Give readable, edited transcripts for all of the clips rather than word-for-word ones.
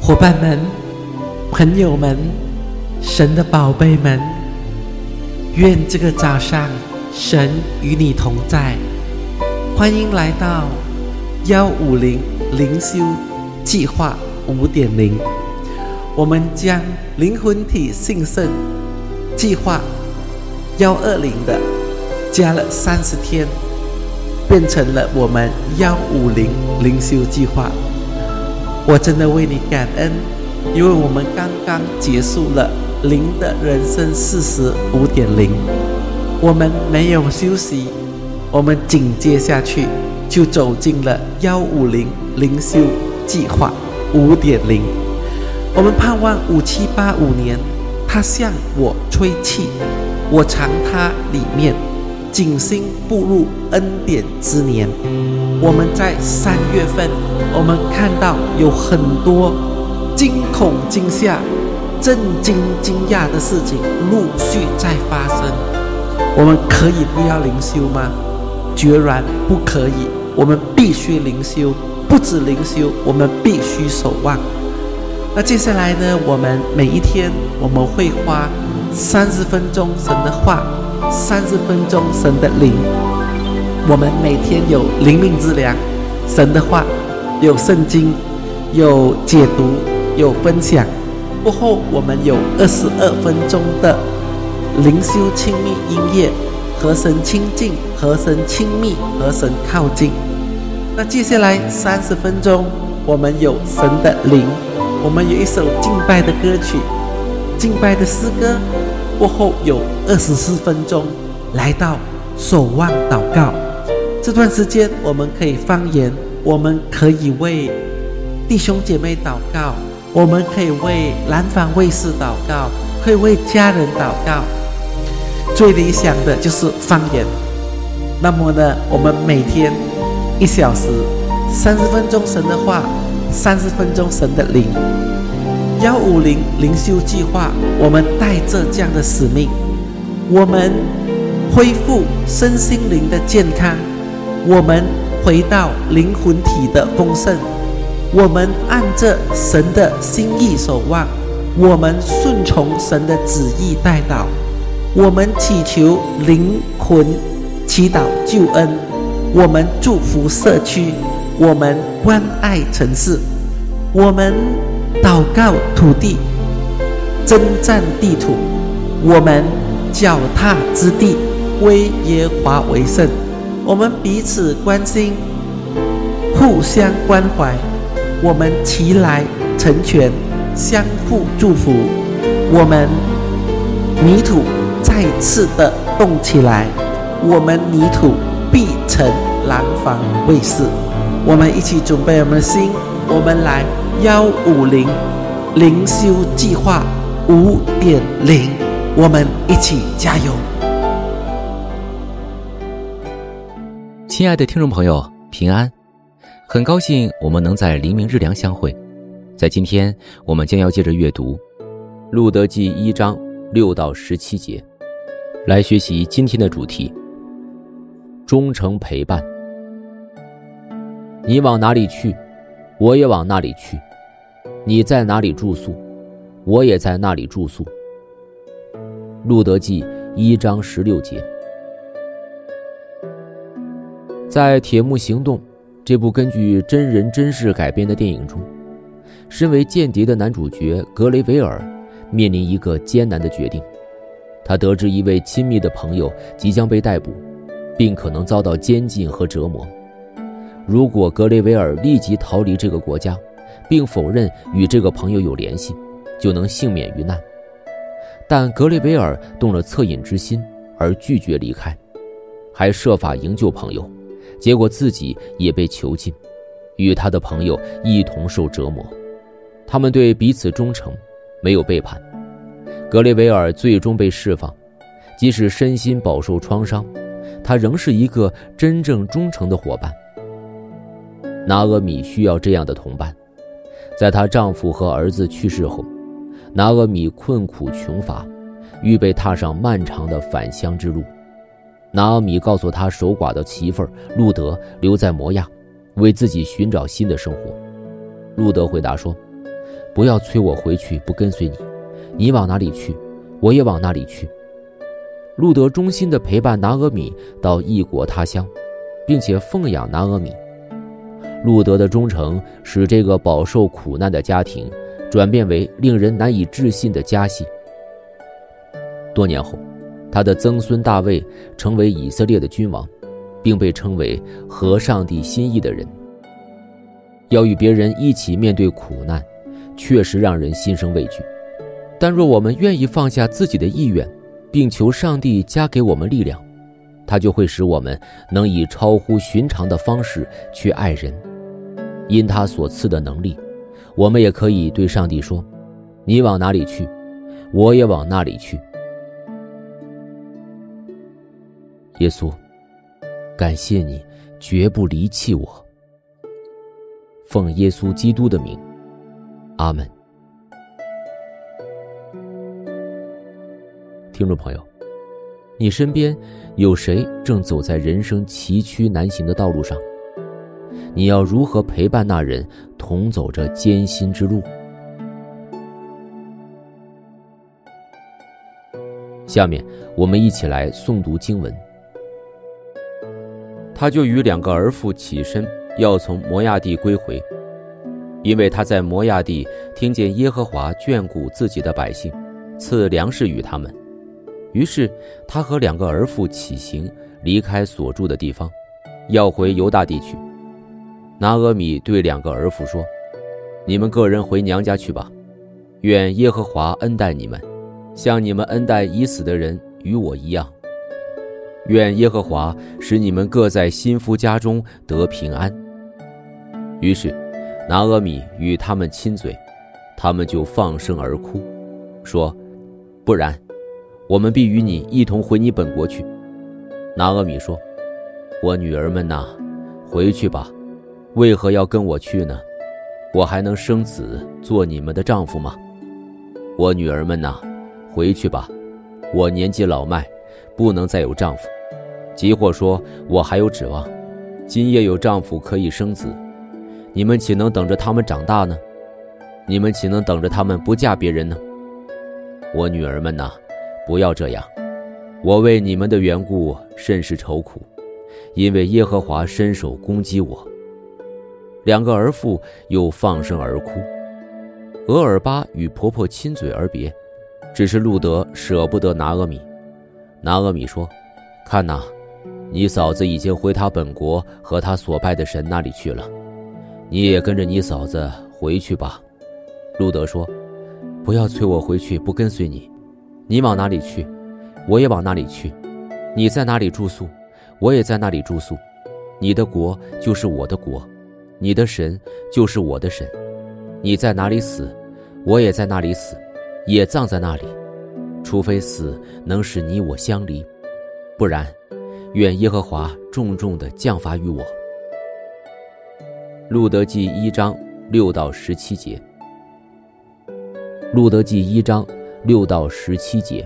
伙伴们、朋友们、神的宝贝们，愿这个早上神与你同在。欢迎来到150灵修计划 5.0， 我们将灵魂体兴盛计划120的加了30天，变成了我们150灵修计划。我真的为你感恩，因为我们刚刚结束了灵的人生40 5.0， 我们没有休息，我们紧接下去就走进了150灵修计划 5.0。 我们盼望5785年他向我吹气，我藏他里面，警心步入恩典之年。我们在3月份，我们看到有很多惊恐惊吓、震惊惊讶的事情陆续在发生。我们可以不要灵修吗？决然不可以，我们必须灵修，不止灵修，我们必须守望。那接下来呢，我们每一天我们会花30分钟神的话，30分钟神的灵。我们每天有灵命之粮，神的话，有圣经，有解读，有分享。过后我们有22分钟的灵修亲密音乐，和神亲近，和神亲密，和神靠近。那接下来30分钟我们有神的灵，我们有一首敬拜的歌曲，敬拜的诗歌。过后有24分钟来到守望祷告。这段时间我们可以方言，我们可以为弟兄姐妹祷告，我们可以为蓝房卫视祷告，可以为家人祷告。最理想的就是方言。那么呢，我们每天1小时30分钟神的话，30分钟神的灵。150灵修计划，我们带着这样的使命，我们恢复身心灵的健康，我们回到灵魂体的丰盛，我们按着神的心意守望，我们顺从神的旨意代祷，我们祈求灵魂祈祷救恩，我们祝福社区，我们关爱城市，我们祷告土地，征战地土，我们脚踏之地归耶和华为圣。我们彼此关心，互相关怀，我们齐来成全，相互祝福。我们泥土再次的动起来，我们泥土必成蓝房卫视。我们一起准备我们的心，我们来150灵修计划 5.0， 我们一起加油。 亲爱的听众朋友，平安，很高兴我们能在黎明日粮相会。在今天我们将要接着阅读路得记1章6到17节，来学习今天的主题，忠诚陪伴。你往哪里去，我也往那里去；你在哪里住宿，我也在那里住宿。路得记1章16节。在《铁幕行动》这部根据真人真事改编的电影中，身为间谍的男主角格雷维尔面临一个艰难的决定。他得知一位亲密的朋友即将被逮捕，并可能遭到监禁和折磨。如果格雷维尔立即逃离这个国家，并否认与这个朋友有联系，就能幸免于难。但格雷维尔动了恻隐之心，而拒绝离开，还设法营救朋友，结果自己也被囚禁，与他的朋友一同受折磨。他们对彼此忠诚，没有背叛。格雷维尔最终被释放，即使身心饱受创伤，他仍是一个真正忠诚的伙伴。拿俄米需要这样的同伴。在她丈夫和儿子去世后，拿俄米困苦穷乏，预备踏上漫长的返乡之路。拿俄米告诉她守寡的媳妇儿路德留在摩亚，为自己寻找新的生活。路德回答说， 不要催我回去不跟随你，你往哪里去，我也往哪里去。路德忠心地陪伴拿俄米到异国他乡，并且奉养拿俄米。路德的忠诚使这个饱受苦难的家庭转变为令人难以置信的家系。多年后，他的曾孙大卫成为以色列的君王，并被称为合上帝心意的人。要与别人一起面对苦难，确实让人心生畏惧，但若我们愿意放下自己的意愿，并求上帝加给我们力量，他就会使我们能以超乎寻常的方式去爱人。因他所赐的能力，我们也可以对上帝说，你往哪里去，我也往那里去。耶稣，感谢你绝不离弃我。奉耶稣基督的名，阿们。听众朋友，你身边有谁正走在人生崎岖难行的道路上？你要如何陪伴那人同走着艰辛之路？下面我们一起来诵读经文。他就与2个儿妇起身，要从摩亚地归回，因为他在摩亚地听见耶和华眷顾自己的百姓，赐粮食与他们。于是他和2个儿妇起行，离开所住的地方，要回犹大地去。拿俄米对2个儿妇说，你们个人回娘家去吧，愿耶和华恩待你们，像你们恩待已死的人与我一样。愿耶和华使你们各在新夫家中得平安。于是拿俄米与他们亲嘴，他们就放声而哭，说，不然，我们必与你一同回你本国去。拿俄米说，我女儿们哪，回去吧，为何要跟我去呢？我还能生子做你们的丈夫吗？我女儿们哪，回去吧，我年纪老迈，不能再有丈夫。即或说我还有指望，今夜有丈夫可以生子，你们岂能等着他们长大呢？你们岂能等着他们不嫁别人呢？我女儿们哪，不要这样，我为你们的缘故甚是愁苦，因为耶和华伸手攻击我。2个儿妇又放声而哭。俄尔巴与婆婆亲嘴而别，只是路德舍不得拿俄米。拿俄米说，看哪，你嫂子已经回她本国和她所拜的神那里去了，你也跟着你嫂子回去吧。路德说，不要催我回去不跟随你，你往哪里去，我也往哪里去。你在哪里住宿，我也在那里住宿。你的国就是我的国，你的神就是我的神。你在哪里死，我也在那里死，也葬在那里，除非死能使你我相离，不然愿耶和华重重地降罚于我。路德记1章6到17节。路德记1章6到17节。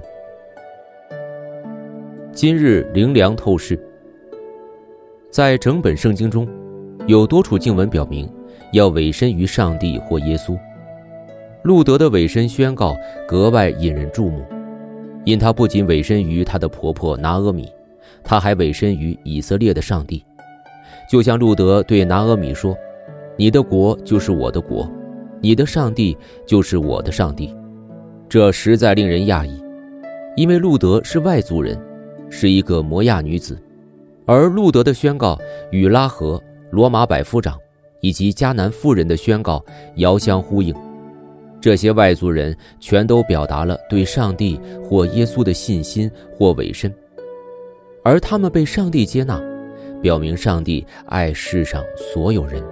今日灵粮透视。在整本圣经中，有多处经文表明要委身于上帝或耶稣。路德的委身宣告格外引人注目，因他不仅委身于他的婆婆拿俄米，他还委身于以色列的上帝。就像路德对拿俄米说，你的国就是我的国，你的上帝就是我的上帝。这实在令人讶异，因为路德是外族人，是一个摩亚女子，而路德的宣告与拉合、罗马百夫长以及迦南妇人的宣告遥相呼应。这些外族人全都表达了对上帝或耶稣的信心或委身，而他们被上帝接纳，表明上帝爱世上所有人。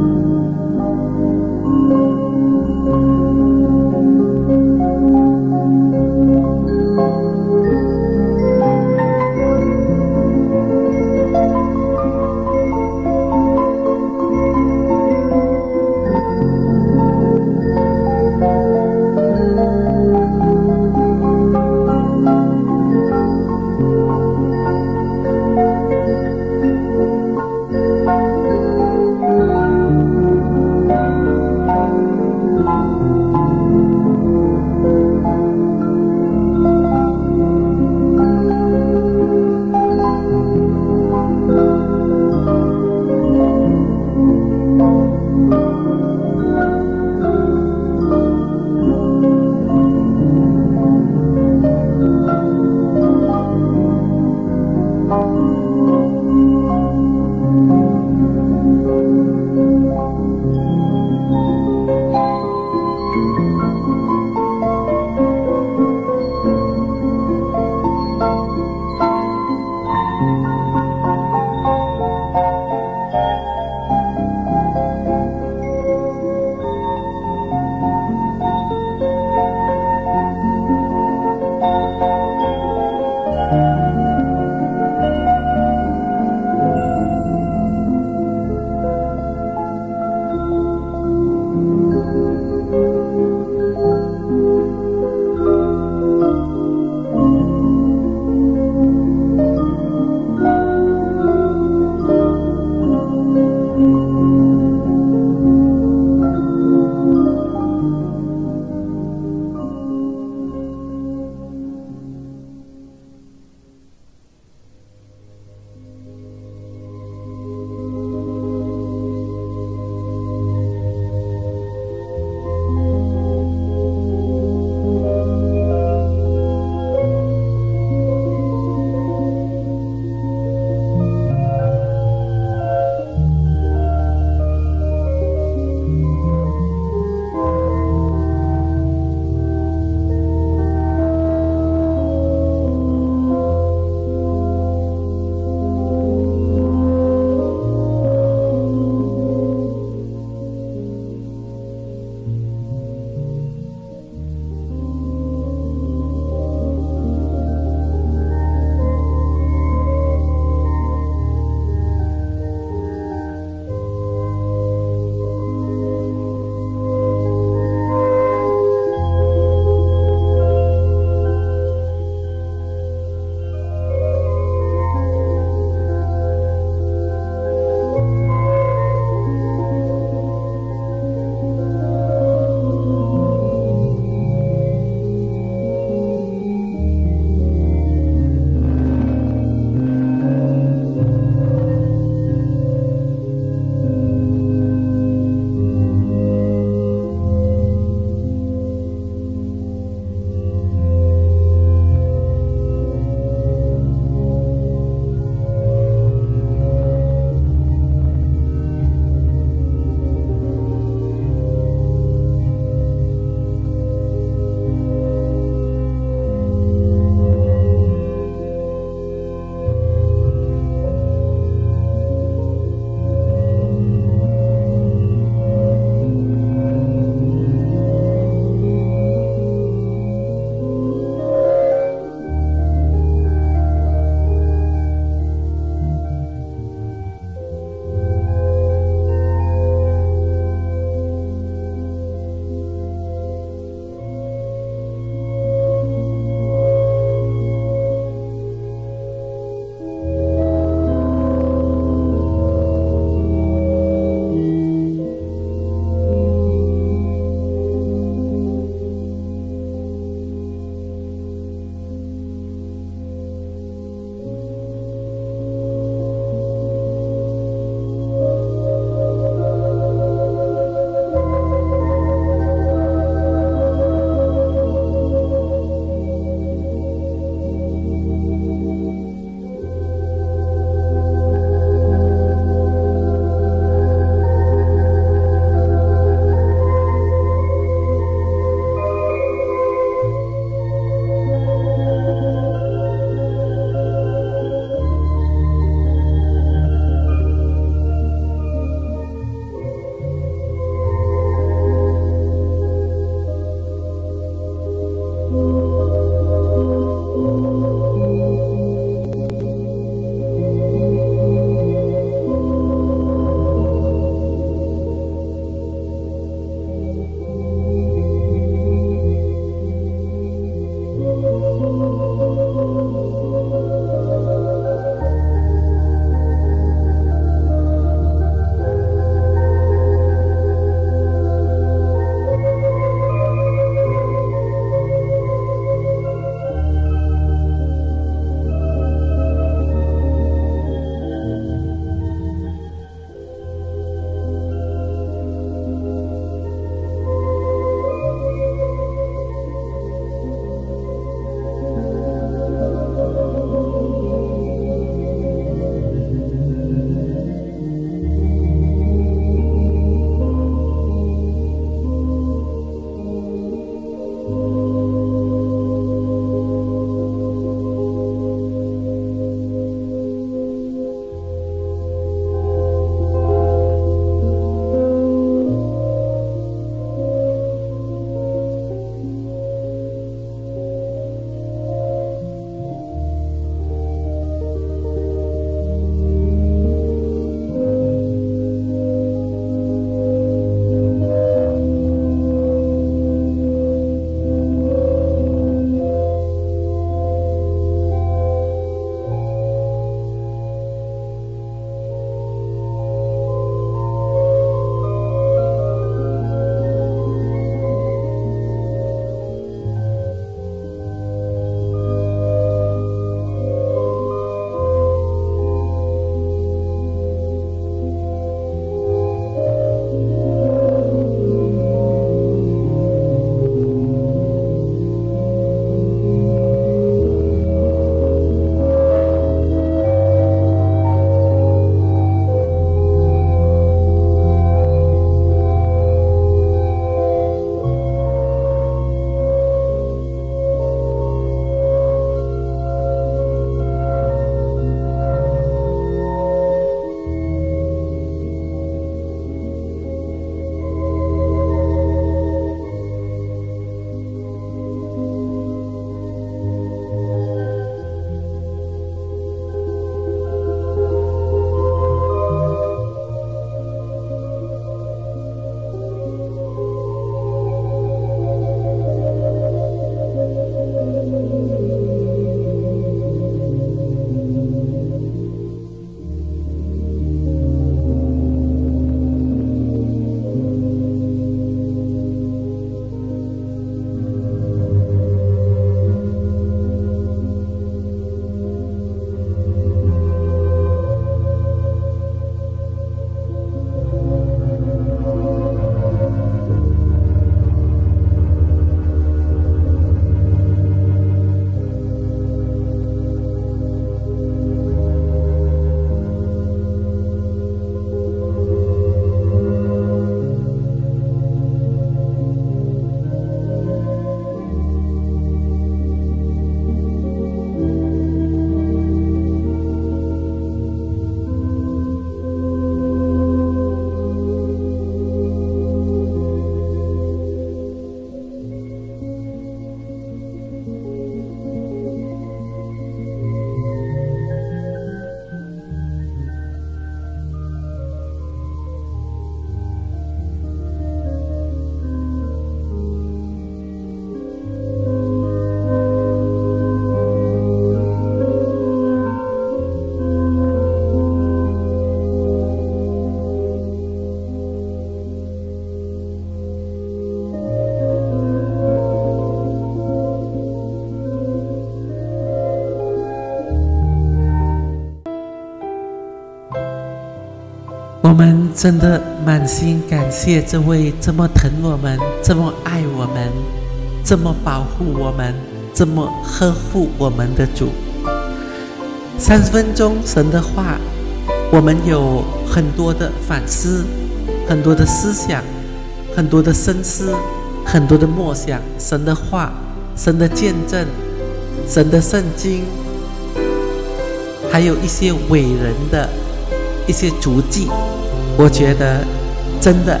我们真的满心感谢这位这么疼我们、这么爱我们、这么保护我们、这么呵护我们的主。30分钟神的话，我们有很多的反思，很多的思想，很多的深思，很多的默想神的话，神的见证，神的圣经，还有一些伟人的一些足迹。我觉得真的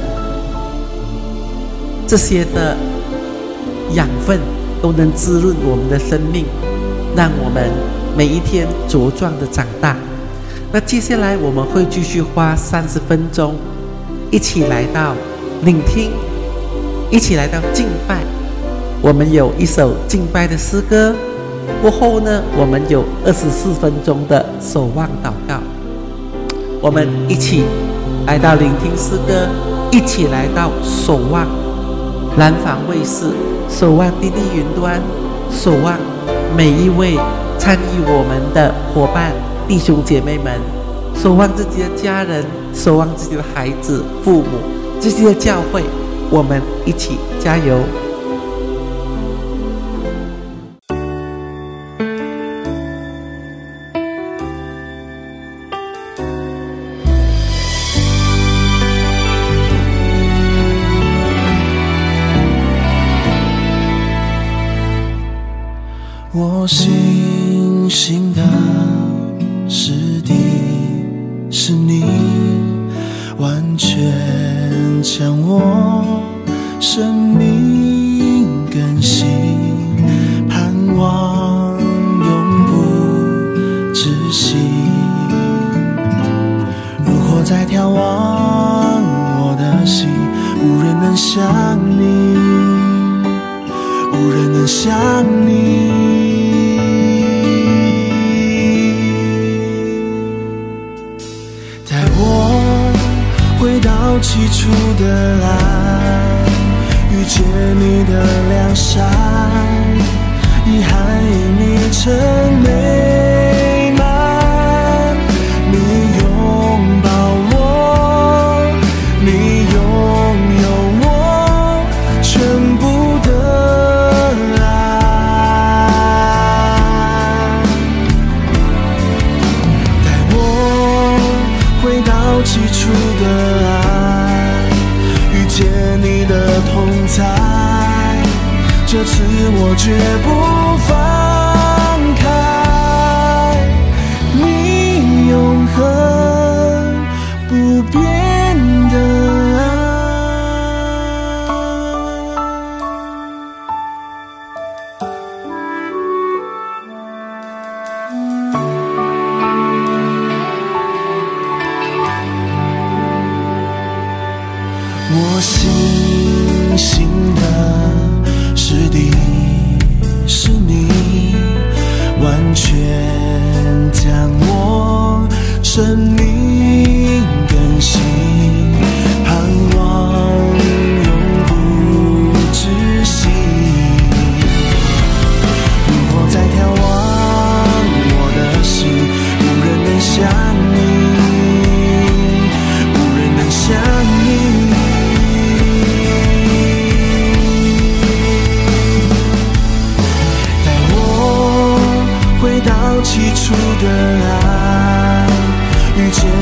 这些的养分都能滋润我们的生命，让我们每一天茁壮的长大。那接下来我们会继续花30分钟一起来到聆听，一起来到敬拜。我们有一首敬拜的诗歌，过后呢，我们有24分钟的守望祷告。我们一起来到聆听诗歌，一起来到守望南方卫视，守望滴滴云端，守望每一位参与我们的伙伴弟兄姐妹们，守望自己的家人，守望自己的孩子、父母，自己的教会，我们一起加油。 我信心的实底是你，完全将我生命更新，盼望永不止息。如火在眺望我的心，无人能像你，无人能像你。回到起初的爱，遇见你的良善，遗憾因你成美满。你拥抱我，你拥有我全部的爱，带我回到起初的爱，遇见你的同在，这次我绝不放开。你永恒不变的爱。我信心的实底是你，完全将我生命更新，盼望永不止息。如火在眺望我的心，无人能像你，无人能像你。回到起初的爱，遇见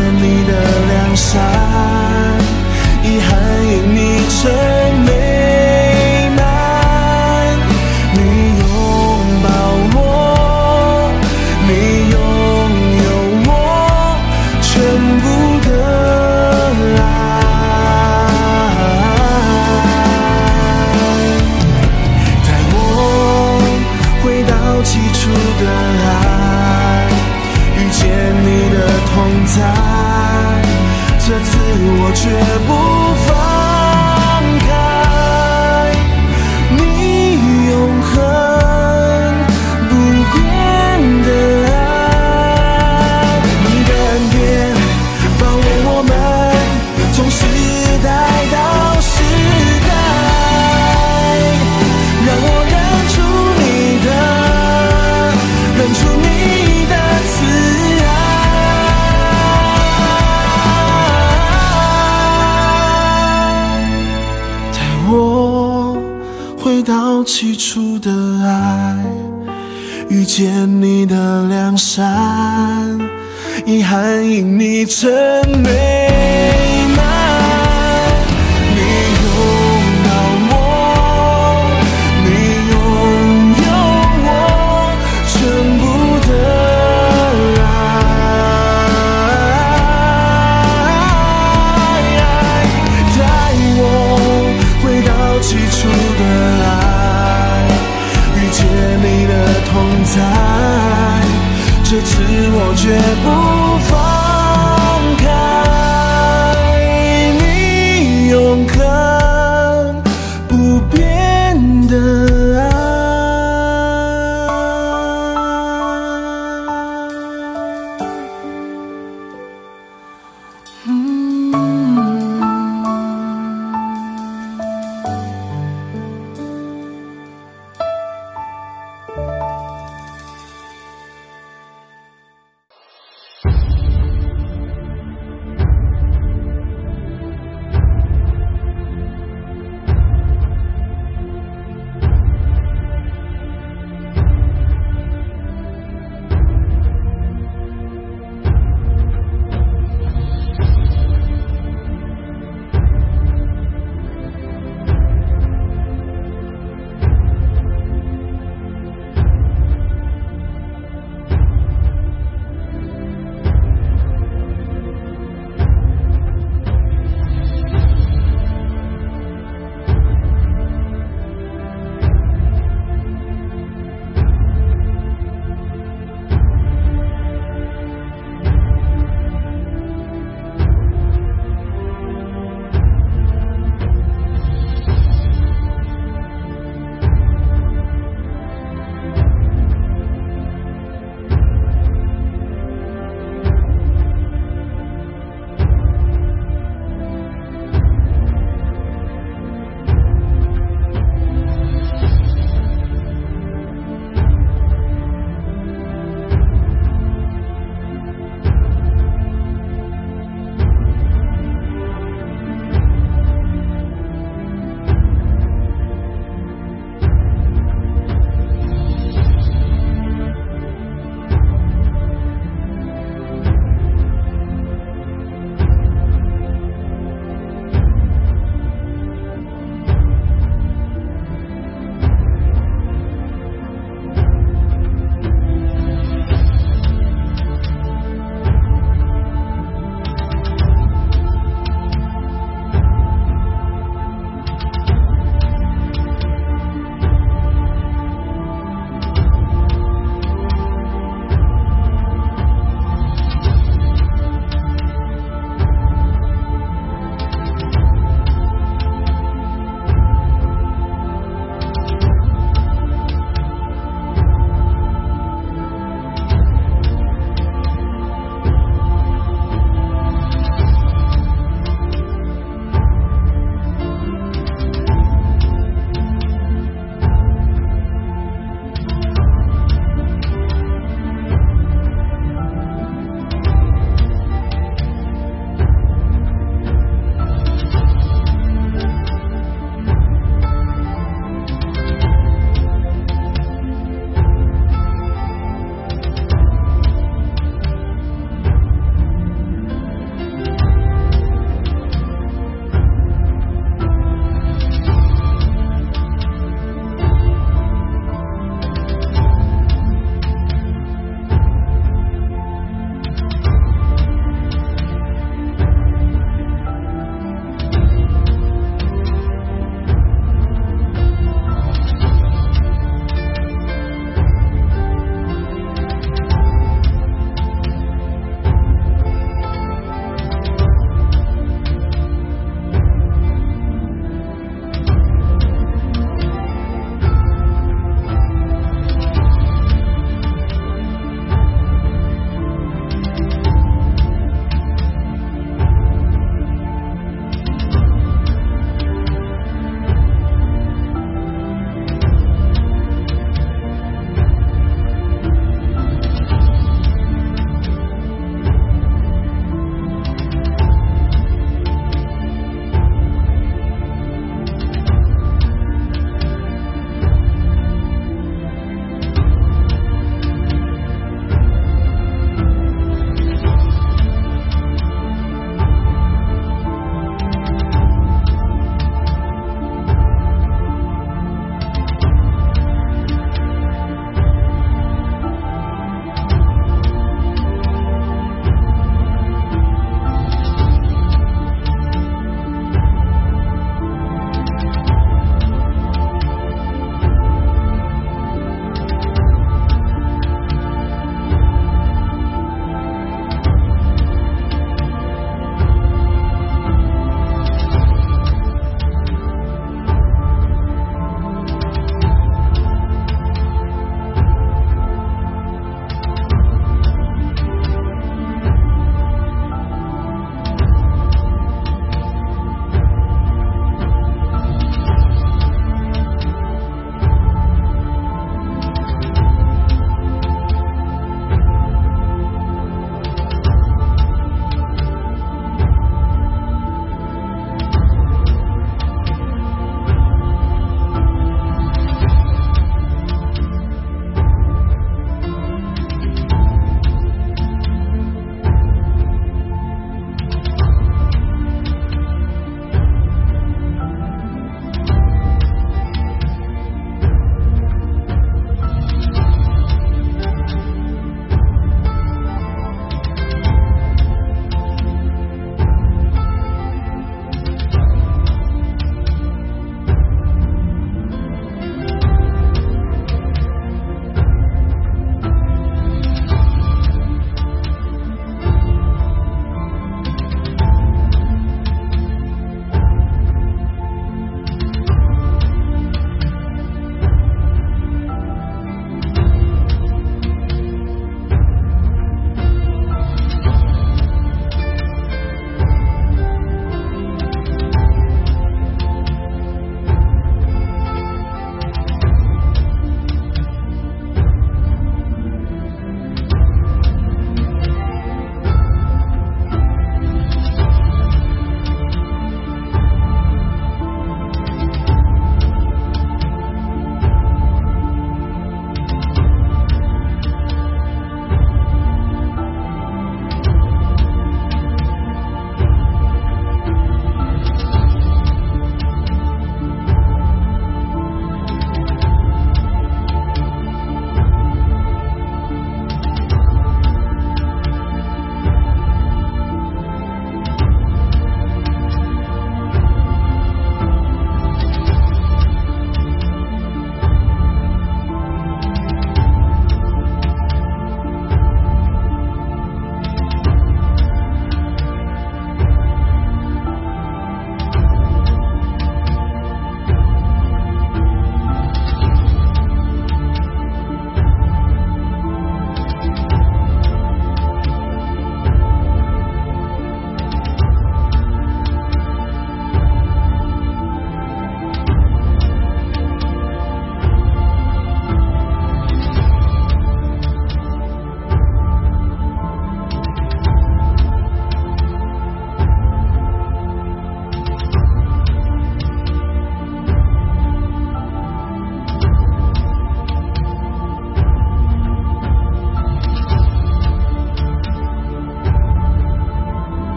憾因你成美满。你拥抱我，你拥有我全部的爱，带我回到起初的爱，遇见你的同在，这次我绝不放开，你永恒不变的爱。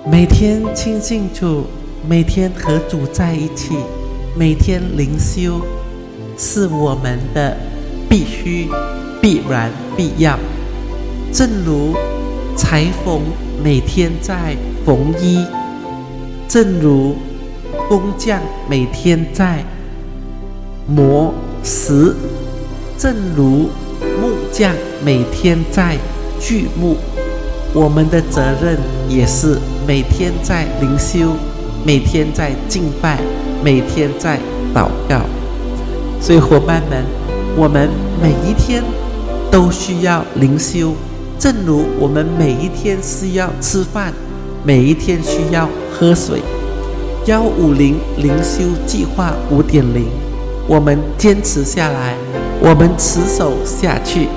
每天亲近主，每天和主在一起，每天灵修，是我们的必须、必然、必要。正如裁缝每天在缝衣，正如工匠每天在磨石，正如木匠每天在锯木，我们的责任也是每天在灵修，每天在敬拜，每天在祷告。所以伙伴们，我们每一天都需要灵修，正如我们每一天需要吃饭，每一天需要喝水。150灵修计划 5.0， 我们坚持下来，我们持守下去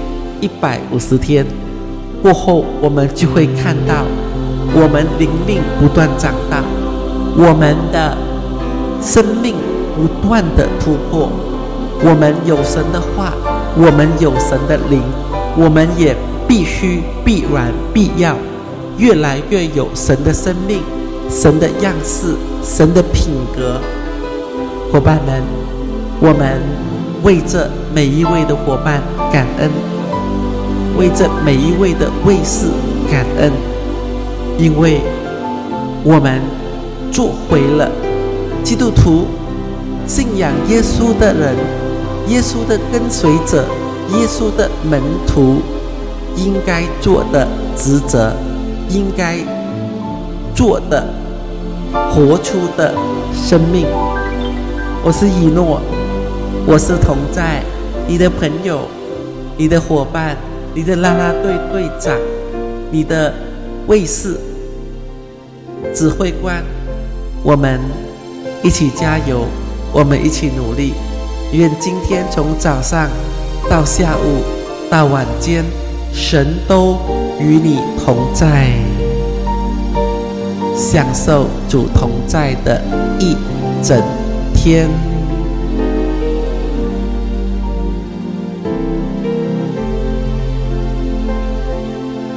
150天过后，我们就会看到我们灵命不断长大，我们的生命不断的突破，我们有神的话，我们有神的灵，我们也必须、必然、必要越来越有神的生命、神的样式、神的品格。伙伴们，我们为这每一位的伙伴感恩，为这每一位的卫士感恩，因为我们做回了基督徒，信仰耶稣的人，耶稣的跟随者，耶稣的门徒应该做的职责，应该做的活出的生命。我是以诺，我是同在，你的朋友，你的伙伴，你的啦啦队队长，你的卫士指挥官，我们一起加油，我们一起努力。愿今天从早上到下午到晚间，神都与你同在，享受主同在的一整天。